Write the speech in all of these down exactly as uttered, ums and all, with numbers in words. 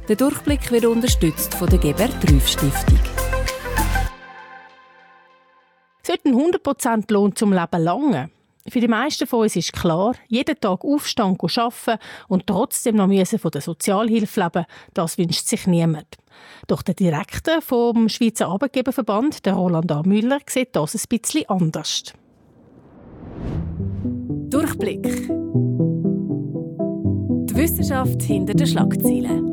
Der Durchblick wird unterstützt von der Geber-Trüff-Stiftung. Sollte ein hundert Prozent Lohn zum Leben langen? Für die meisten von uns ist klar, jeden Tag aufstehen, arbeiten und trotzdem noch müssen von der Sozialhilfe leben, das wünscht sich niemand. Doch der Direktor vom Schweizer Arbeitgeberverband, der Roland A. Müller, sieht das ein bisschen anders. Durchblick. Die Wissenschaft hinter den Schlagzeilen.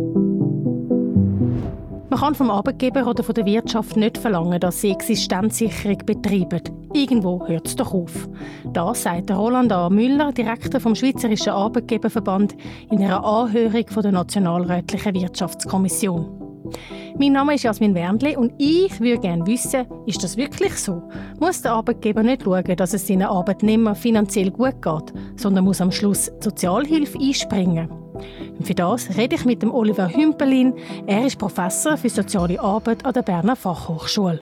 Man kann vom Arbeitgeber oder von der Wirtschaft nicht verlangen, dass sie Existenzsicherung betreiben. Irgendwo hört es doch auf. Das sagt Roland A. Müller, Direktor vom Schweizerischen Arbeitgeberverband, in einer Anhörung von der Nationalrätlichen Wirtschaftskommission. Mein Name ist Jasmin Wernli und ich würde gerne wissen, ist das wirklich so? Muss der Arbeitgeber nicht schauen, dass es seinen Arbeitnehmern finanziell gut geht, sondern muss am Schluss die Sozialhilfe einspringen? Und für das rede ich mit dem Oliver Hümpelin. Er ist Professor für soziale Arbeit an der Berner Fachhochschule.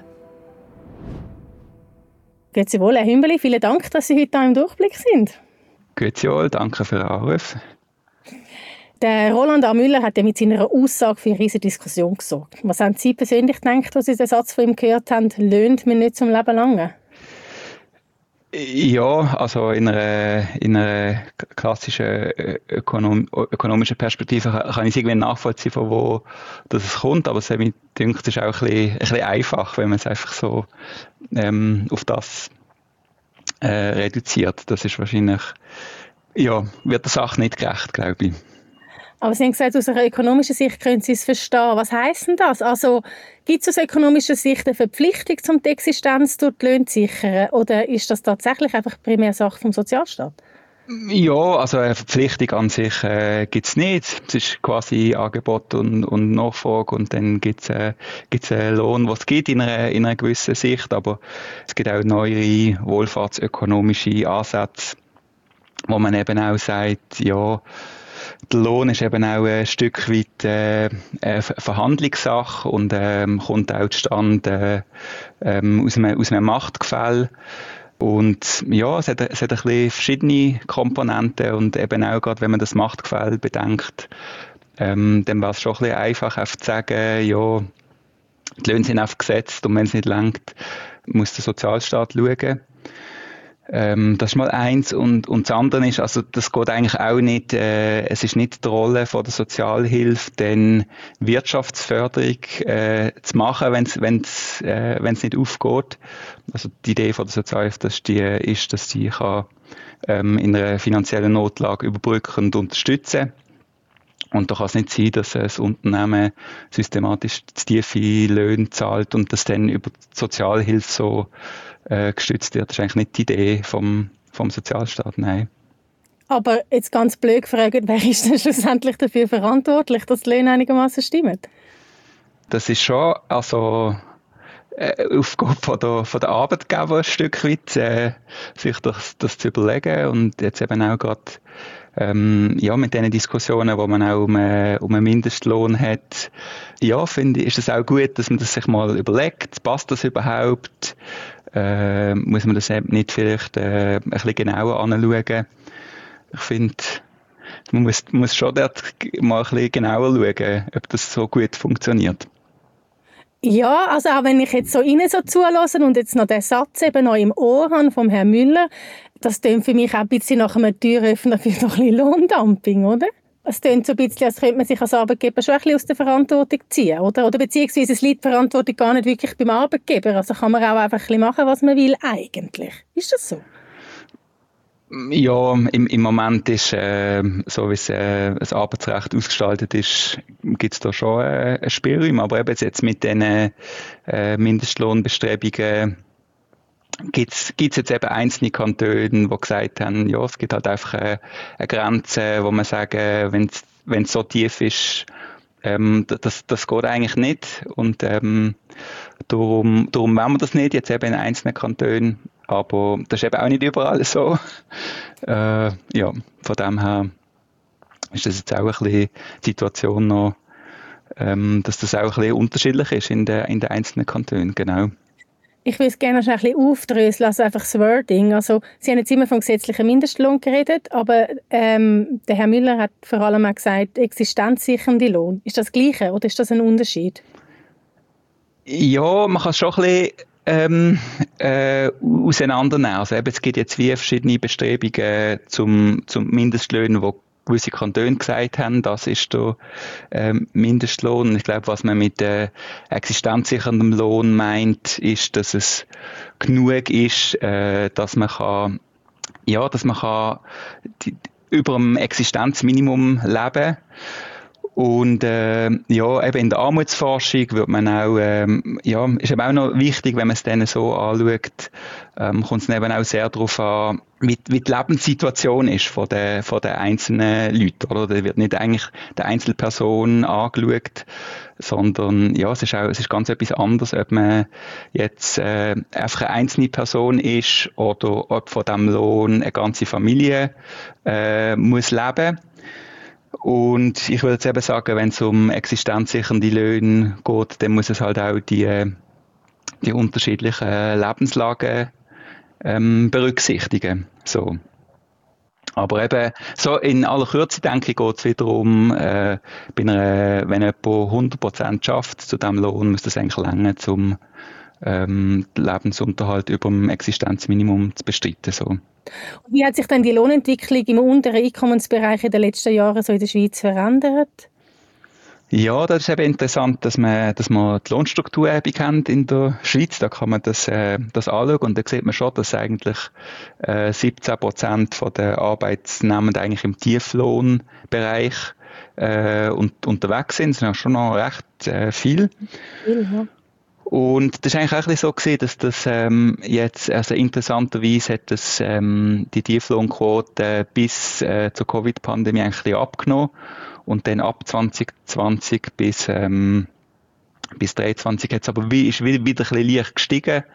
Grüezi wohl, Herr Hümpelin. Vielen Dank, dass Sie heute hier im Durchblick sind. Grüezi wohl, danke für den Anruf. Der Roland A. Müller hat ja mit seiner Aussage für eine riesige Diskussion gesorgt. Was haben Sie persönlich gedacht, als Sie den Satz von ihm gehört haben, «Löhnt mir nicht zum Leben lange»? Ja, also in einer, in einer klassischen ökonom, ökonomischen Perspektive kann ich irgendwie nachvollziehen, von wo das kommt, aber es mir denkt, es ist auch ein bisschen, ein bisschen einfach, wenn man es einfach so ähm, auf das äh, reduziert. Das ist wahrscheinlich, ja, wird der Sache nicht gerecht, glaube ich. Aber Sie haben gesagt, aus einer ökonomischen Sicht können Sie es verstehen. Was heisst denn das? Also, gibt es aus ökonomischer Sicht eine Verpflichtung, um die Existenz durch die Löhne zu sichern? Oder ist das tatsächlich einfach primär Sache vom Sozialstaat? Ja, also eine Verpflichtung an sich äh, gibt es nicht. Es ist quasi Angebot und, und Nachfrage und dann gibt es äh, gibt's einen Lohn, was es gibt in einer, in einer gewissen Sicht. Aber es gibt auch neuere wohlfahrtsökonomische Ansätze, wo man eben auch sagt, ja, der Lohn ist eben auch ein Stück weit äh, eine Verhandlungssache und ähm, kommt auch zustande äh, ähm, aus, einem, aus einem Machtgefälle. Und ja, es hat, es hat ein bisschen verschiedene Komponenten und eben auch gerade, wenn man das Machtgefälle bedenkt, ähm, dann wäre es schon ein bisschen einfach, einfach zu sagen, ja, die Löhne sind einfach gesetzt und wenn es nicht reicht, muss der Sozialstaat schauen. Ähm, das ist mal eins und, und das andere ist, also das geht eigentlich auch nicht, äh, es ist nicht die Rolle von der Sozialhilfe, dann Wirtschaftsförderung äh, zu machen, wenn es wenn's, äh, wenn's nicht aufgeht. Also die Idee von der Sozialhilfe, dass die, ist, dass sie kann, ähm, in einer finanziellen Notlage überbrücken und unterstützen. Und da kann es nicht sein, dass das Unternehmen systematisch zu tiefe Löhne zahlt und das dann über die Sozialhilfe so äh, gestützt wird. Das ist eigentlich nicht die Idee vom, vom Sozialstaat, nein. Aber jetzt ganz blöd gefragt, wer ist denn schlussendlich dafür verantwortlich, dass die Löhne einigermaßen stimmen? Das ist schon also äh, Aufgabe von der, von der Arbeitgeber ein Stück weit, äh, sich das, das zu überlegen und jetzt eben auch gerade Ähm, ja, mit diesen Diskussionen, wo man auch um, äh, um einen Mindestlohn hat, ja, finde ich, ist es auch gut, dass man das sich mal überlegt, passt das überhaupt, äh, muss man das eben nicht vielleicht äh, ein bisschen genauer anschauen. Ich finde, man muss, muss schon dort mal ein bisschen genauer schauen, ob das so gut funktioniert. Ja, also auch wenn ich jetzt so Ihnen so zulasse und jetzt noch den Satz eben noch im Ohr habe vom Herrn Müller, das klingt für mich auch ein bisschen nach einem Türöffner für noch ein bisschen Lohndumping, oder? Es klingt so ein bisschen, als könnte man sich als Arbeitgeber schon ein bisschen aus der Verantwortung ziehen, oder? Oder beziehungsweise es liegt die Verantwortung gar nicht wirklich beim Arbeitgeber, also kann man auch einfach ein bisschen machen, was man will eigentlich. Ist das so? Ja, im, im Moment ist, äh, so wie es, äh, das Arbeitsrecht ausgestaltet ist, gibt es da schon äh, einen Spielraum. Aber eben jetzt mit diesen äh, Mindestlohnbestrebungen gibt es jetzt eben einzelne Kantone, die gesagt haben, ja, es gibt halt einfach eine, eine Grenze, wo man sagen, wenn es so tief ist, ähm, das, das geht eigentlich nicht. Und ähm, darum, darum wollen wir das nicht, jetzt eben in einzelnen Kantonen. Aber das ist eben auch nicht überall so. Äh, ja, von dem her ist das jetzt auch ein bisschen die Situation noch, ähm, dass das auch ein bisschen unterschiedlich ist in den in den einzelnen Kantonen, genau. Ich will es gerne noch ein bisschen aufdröseln, also einfach das Wording. Also, Sie haben jetzt immer vom gesetzlichen Mindestlohn geredet, aber ähm, der Herr Müller hat vor allem auch gesagt, existenzsichernde Lohn. Ist das das Gleiche oder ist das ein Unterschied? Ja, man kann es schon ein bisschen ähm, äh, auseinandernehmen. Also eben, es gibt jetzt wie verschiedene Bestrebungen zum, zum Mindestlöhnen, wo gewisse Kantone gesagt haben, das ist der ähm, Mindestlohn. Ich glaube, was man mit äh, existenzsicherndem Lohn meint, ist, dass es genug ist, äh, dass man kann, ja, dass man kann die, über dem Existenzminimum leben. Und äh, ja, eben in der Armutsforschung wird man auch, ähm, ja, ist eben auch noch wichtig, wenn man es dann so anschaut, ähm, kommt es eben auch sehr darauf an, wie, wie die Lebenssituation ist von der, von der einzelnen Leuten, oder? Da wird nicht eigentlich der Einzelperson angeschaut, sondern ja, es ist auch, es ist ganz etwas anderes, ob man jetzt äh, einfach eine einzelne Person ist oder ob von diesem Lohn eine ganze Familie äh, muss leben. Und ich würde jetzt eben sagen, wenn es um existenzsichernde Löhne geht, dann muss es halt auch die, die unterschiedlichen Lebenslagen ähm, berücksichtigen. So. Aber eben, so in aller Kürze, denke ich, geht es wiederum, äh, bei einer, wenn jemand hundert Prozent schafft zu diesem Lohn, muss das eigentlich länger, um ähm, den Lebensunterhalt über dem Existenzminimum zu bestreiten. So. Wie hat sich denn die Lohnentwicklung im unteren Einkommensbereich in den letzten Jahren so in der Schweiz verändert? Ja, das ist eben interessant, dass man, dass man die Lohnstrukturerhebung haben in der Schweiz. Da kann man das, äh, das anschauen und da sieht man schon, dass eigentlich äh, siebzehn Prozent von der Arbeitsnehmenden eigentlich im Tieflohnbereich äh, und, unterwegs sind. Das ist ja schon noch recht äh, viel. viel ja. Und das ist eigentlich auch ein bisschen so gesehen, dass das ähm, jetzt, also interessanterweise hat das, ähm, die Tieflohnquote bis äh, zur Covid-Pandemie eigentlich ein bisschen abgenommen und dann ab zwanzig zwanzig bis, ähm, bis dreiundzwanzig hat es aber wie, ist wieder, wieder ein bisschen leicht gestiegen.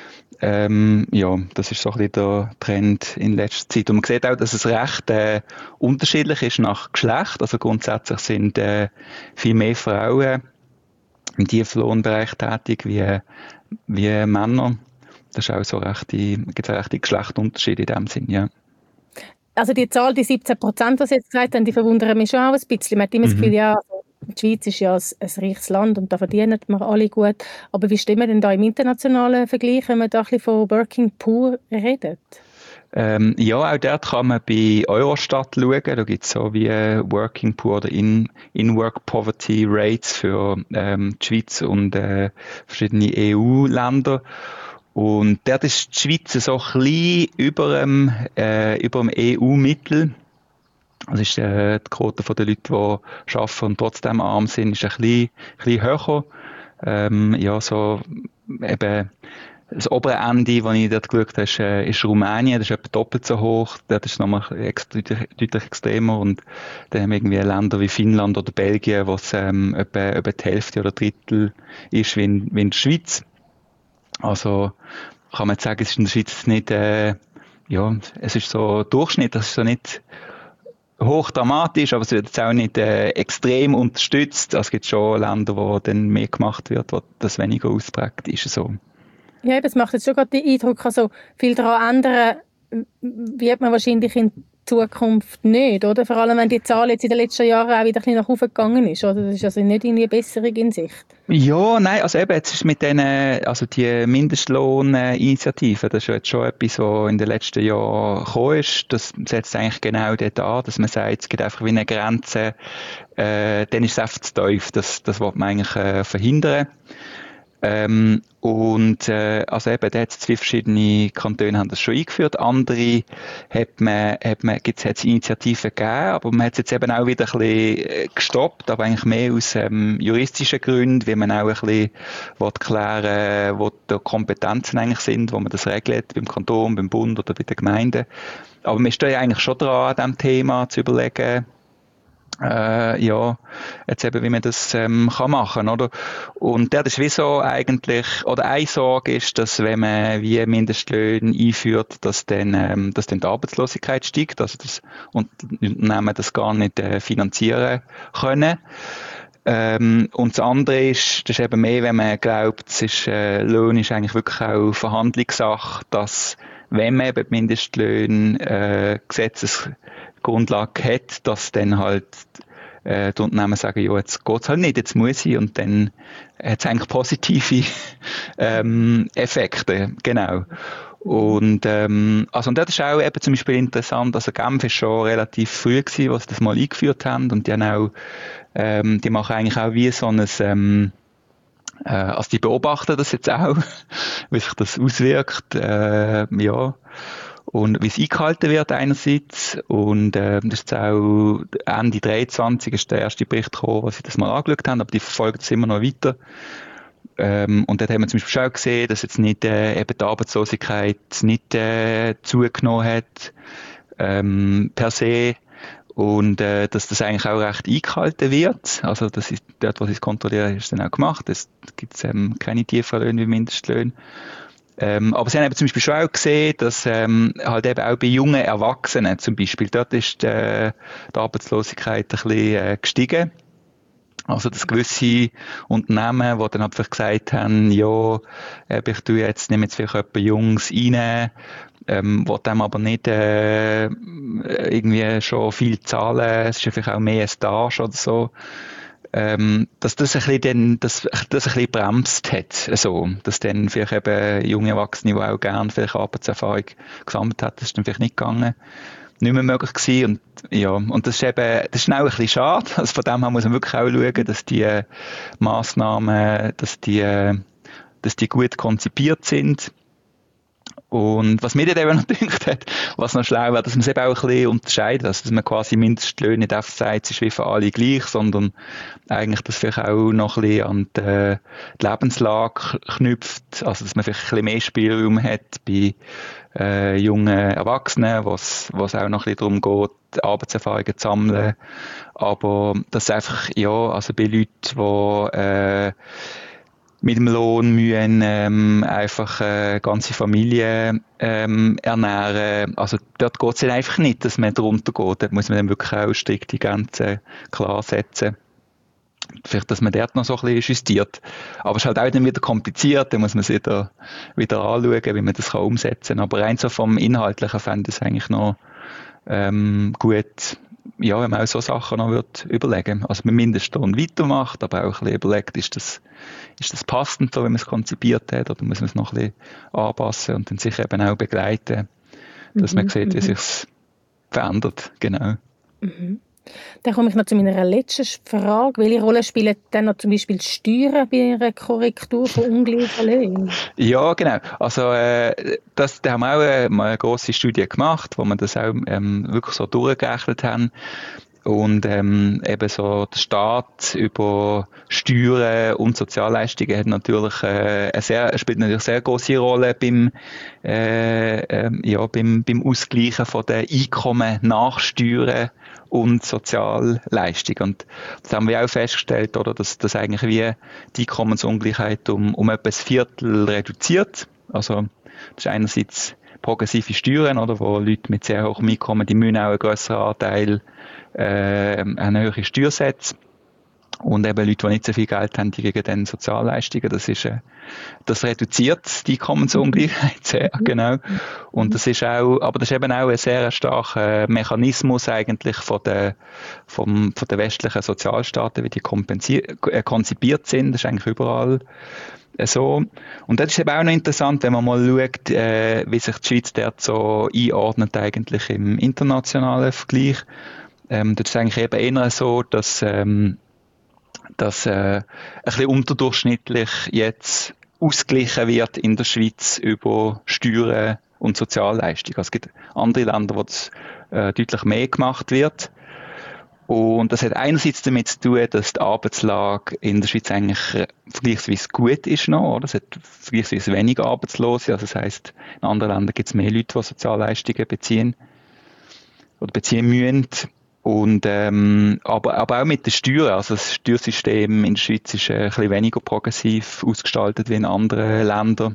Ähm, ja, das ist so ein bisschen der Trend in letzter Zeit. Und man sieht auch, dass es recht äh, unterschiedlich ist nach Geschlecht. Also grundsätzlich sind äh, viel mehr Frauen im Tieflohnbereich tätig wie, wie Männer. Das ist auch so recht, gibt es rechte Geschlechterunterschiede in dem Sinn, ja. Also die Zahl, die siebzehn Prozent, die Sie jetzt gesagt haben, die verwundern mich schon auch ein bisschen. Man hat immer mhm. das Gefühl, ja, also die Schweiz ist ja ein, ein reiches Land und da verdienen wir alle gut. Aber wie stehen wir denn da im internationalen Vergleich, wenn man da ein bisschen von Working Poor redet? Ähm, ja, auch dort kann man bei Eurostat schauen. Da gibt es so wie Working Poor oder In, In-Work Poverty Rates für ähm, die Schweiz und äh, verschiedene E U-Länder. Und dort ist die Schweiz so ein bisschen über dem, äh, über dem E U-Mittel. Das ist äh, die Quote der Leute, die arbeiten und trotzdem arm sind, ist ein bisschen, ein bisschen höher. Ähm, ja, so eben das obere Ende, das ich dort geschaut habe, ist, äh, ist Rumänien. Das ist etwa doppelt so hoch. Dort ist es nochmal extra, deutlich, deutlich extremer. Und dann haben wir irgendwie Länder wie Finnland oder Belgien, wo es ähm, etwa, etwa die Hälfte oder Drittel ist wie in, wie in der Schweiz. Also kann man jetzt sagen, es ist in der Schweiz nicht, äh, ja, es ist so Durchschnitt, das ist so nicht hoch dramatisch, aber es wird jetzt auch nicht äh, extrem unterstützt. Also es gibt schon Länder, wo dann mehr gemacht wird, wo das weniger ausprägt ist. So. Ja, das macht jetzt schon gerade den Eindruck, also viel daran ändern wird man wahrscheinlich in Zukunft nicht, oder? Vor allem, wenn die Zahl jetzt in den letzten Jahren auch wieder ein bisschen nach oben gegangen ist, oder? Das ist also nicht irgendwie eine Besserung in Sicht. Ja, nein, also eben, jetzt ist mit denen, also die Mindestlohninitiative, das ist jetzt schon etwas, was in den letzten Jahren gekommen ist. Das setzt eigentlich genau dort an, dass man sagt, es gibt einfach wie eine Grenze, äh, dann ist es einfach zu tief. Das, das will man eigentlich äh, verhindern. Ähm, und äh, also eben, da hat es zwei verschiedene Kantone haben das schon eingeführt, andere hat man, hat man, gibt's, hat es Initiativen gegeben, aber man hat es jetzt eben auch wieder ein bisschen gestoppt, aber eigentlich mehr aus ähm, juristischen Gründen, wie man auch ein bisschen will klären, wo die Kompetenzen eigentlich sind, wo man das regelt, beim Kanton, beim Bund oder bei den Gemeinden. Aber man steht ja eigentlich schon dran, an diesem Thema zu überlegen, Äh, ja, jetzt eben, wie man das ähm, kann machen, oder? Und das ist wie so eigentlich, oder eine Sorge ist, dass wenn man wie Mindestlöhne einführt, dass dann, ähm, dass dann die Arbeitslosigkeit steigt, also das Unternehmen das gar nicht äh, finanzieren können. Ähm, und das andere ist, das ist eben mehr, wenn man glaubt, es ist, äh, Lohn ist eigentlich wirklich auch Verhandlungssache, dass, wenn man eben Mindestlöhne, äh, Gesetzesgrundlage hat, dass dann halt, äh, die Unternehmen sagen, ja, jetzt geht's halt nicht, jetzt muss ich, und dann hat es eigentlich positive, ähm, Effekte, genau. Und, ähm, also, und das ist auch eben zum Beispiel interessant, also Genf ist schon relativ früh gewesen, was sie das mal eingeführt haben, und die haben auch, ähm, die machen eigentlich auch wie so ein, ähm, äh, also die beobachten das jetzt auch, wie sich das auswirkt, äh, ja, und wie es eingehalten wird einerseits, und äh, das ist auch Ende dreiundzwanzig ist der erste Bericht gekommen, wo sie das mal angeschaut haben, aber die verfolgen das immer noch weiter. Ähm, und dort haben wir zum Beispiel auch gesehen, dass jetzt nicht äh, eben die Arbeitslosigkeit nicht äh, zugenommen hat, ähm, per se, und äh, dass das eigentlich auch recht eingehalten wird. Also das ist dort, wo sie es kontrollieren, ist dann auch gemacht. Es gibt ähm, keine tieferen Löhne wie Mindestlöhne. Ähm, aber sie haben eben zum Beispiel schon auch gesehen, dass ähm, halt eben auch bei jungen Erwachsenen zum Beispiel, dort ist äh, die Arbeitslosigkeit ein bisschen äh, gestiegen. Also, dass gewisse Unternehmen, die dann einfach gesagt haben, ja, ich tue jetzt, nehme jetzt vielleicht jemanden Jungs rein, ähm, will dem aber nicht, äh, irgendwie schon viel zahlen, es ist ja vielleicht auch mehr Stage oder so, ähm, dass das ein bisschen dann, dass, das ein bisschen bremst hat, so, dass dann vielleicht eben junge Erwachsene, die auch gerne vielleicht Arbeitserfahrung gesammelt hat, das ist dann vielleicht nicht gegangen, nicht mehr möglich gewesen. Und, ja, und das ist eben, das ist auch ein bisschen schade. Also von dem her muss man wirklich auch schauen, dass die äh, Massnahmen, dass die, äh, dass die gut konzipiert sind. Und was mir dann eben noch gedacht hat, was noch schlau wäre, dass man es eben auch ein bisschen unterscheidet, also dass man quasi Mindestlöhne nicht einfach sagt, es ist wie für alle gleich, sondern eigentlich das vielleicht auch noch ein bisschen an die, äh, die Lebenslage knüpft, also dass man vielleicht ein bisschen mehr Spielraum hat bei äh, jungen Erwachsenen, was was auch noch ein bisschen darum geht, Arbeitserfahrungen zu sammeln, aber das einfach, ja, also bei Leuten, die äh, mit dem Lohn müssen ähm, einfach äh, ganze Familie ähm, ernähren. Also dort geht es dann einfach nicht, dass man drunter geht. Dort muss man dann wirklich auch strikt die Grenzen klar setzen. Vielleicht, dass man dort noch so ein bisschen justiert. Aber es ist halt auch dann wieder kompliziert, dann muss man es wieder, wieder anschauen, wie man das kann umsetzen kann. Aber rein so vom Inhaltlichen fände ich es eigentlich noch ähm, gut, ja, wenn man auch so Sachen noch wird überlegen. Also mit Mindestlohn weitermacht, aber auch ein bisschen überlegt, ist das, ist das passend, so wie man es konzipiert hat, oder muss man es noch ein bisschen anpassen und dann sicher eben auch begleiten, dass mhm, man sieht, wie mhm. sich verändert. Genau. Mhm. Dann komme ich noch zu meiner letzten Frage. Welche Rolle spielen dann noch zum Beispiel Steuern bei einer Korrektur von ungleichen Löhnen? Ja, genau. Also äh, das, da haben wir auch äh, mal eine grosse Studie gemacht, wo wir das auch ähm, wirklich so durchgerechnet haben. Und ähm, eben so der Staat über Steuern und Sozialleistungen hat natürlich äh, eine sehr, spielt natürlich eine sehr große Rolle beim äh, äh, ja beim beim Ausgleichen von den Einkommen nach Steuern und Sozialleistungen. Und das haben wir auch festgestellt, oder, dass das eigentlich wie die Einkommensungleichheit um um etwa ein Viertel reduziert. Also das ist einerseits progressive Steuern, oder, wo Leute mit sehr hohem Einkommen, die müssen auch einen grösseren Anteil äh, eine höhere Steuersätze. Und eben Leute, die nicht so viel Geld haben, die kriegen dann Sozialleistungen. Das ist, äh, das reduziert die Einkommensungleichheit sehr, genau. Und das ist auch, aber das ist eben auch ein sehr starker Mechanismus eigentlich von der, vom, von den westlichen Sozialstaaten, wie die kompensier- äh, konzipiert sind. Das ist eigentlich überall so. Und das ist eben auch noch interessant, wenn man mal schaut, äh, wie sich die Schweiz dort so einordnet eigentlich im internationalen Vergleich. Ähm, das ist eigentlich eben eher so, dass, ähm, dass äh, ein bisschen unterdurchschnittlich jetzt ausgeglichen wird in der Schweiz über Steuern und Sozialleistungen. Also es gibt andere Länder, wo das äh, deutlich mehr gemacht wird. Und das hat einerseits damit zu tun, dass die Arbeitslage in der Schweiz eigentlich äh, vergleichsweise gut ist noch, oder? Es hat vergleichsweise weniger Arbeitslose. Also das heisst, in anderen Ländern gibt es mehr Leute, die Sozialleistungen beziehen oder beziehen müssen. Und, ähm, aber, aber auch mit den Steuern. Also das Steuersystem in der Schweiz ist äh, ein bisschen weniger progressiv ausgestaltet wie in anderen Ländern.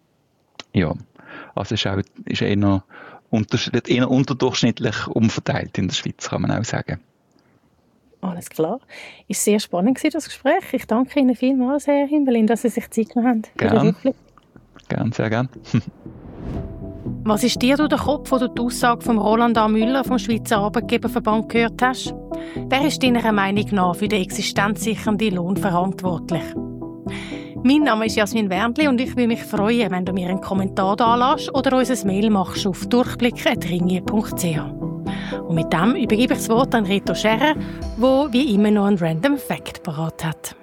Ja, also es ist auch, ist eher, unter, wird eher unterdurchschnittlich umverteilt in der Schweiz, kann man auch sagen. Alles klar. Es war sehr spannend, das Gespräch. Ich danke Ihnen vielmals, Herr Himbelin, dass Sie sich Zeit genommen haben. Gerne. Gerne, sehr gerne. Was ist dir durch den Kopf, wo du die Aussage von Roland A. Müller vom Schweizer Arbeitgeberverband gehört hast? Wer ist deiner Meinung nach für den existenzsichernden Lohn verantwortlich? Mein Name ist Jasmin Wernli und ich würde mich freuen, wenn du mir einen Kommentar da lässt oder uns ein Mail machst auf durchblick punkt ringier punkt c h. Und mit dem übergebe ich das Wort an Reto Scherer, der wie immer noch einen Random Fact parat hat.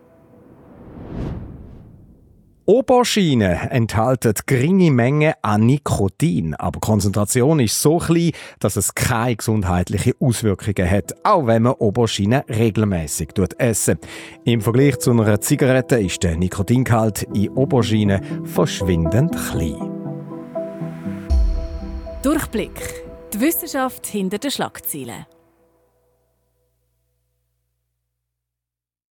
Auberginen enthalten geringe Mengen an Nikotin, aber die Konzentration ist so klein, dass es keine gesundheitlichen Auswirkungen hat, auch wenn man Auberginen regelmäßig essen. Im Vergleich zu einer Zigarette ist der Nikotingehalt in Auberginen verschwindend klein. Durchblick. Die Wissenschaft hinter den Schlagzeilen.